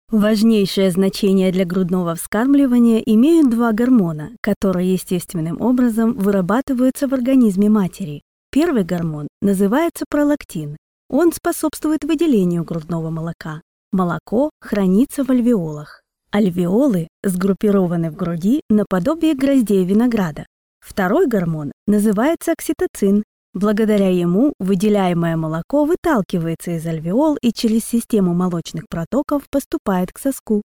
Важнейшее значение для грудного вскармливания имеют два гормона, которые естественным образом вырабатываются в организме матери. Первый гормон называется пролактин. Он способствует выделению грудного молока. Молоко хранится в альвеолах. Альвеолы сгруппированы в груди наподобие гроздей винограда. Второй гормон называется окситоцин. Благодаря ему выделяемое молоко выталкивается из альвеол и через систему молочных протоков поступает к соску.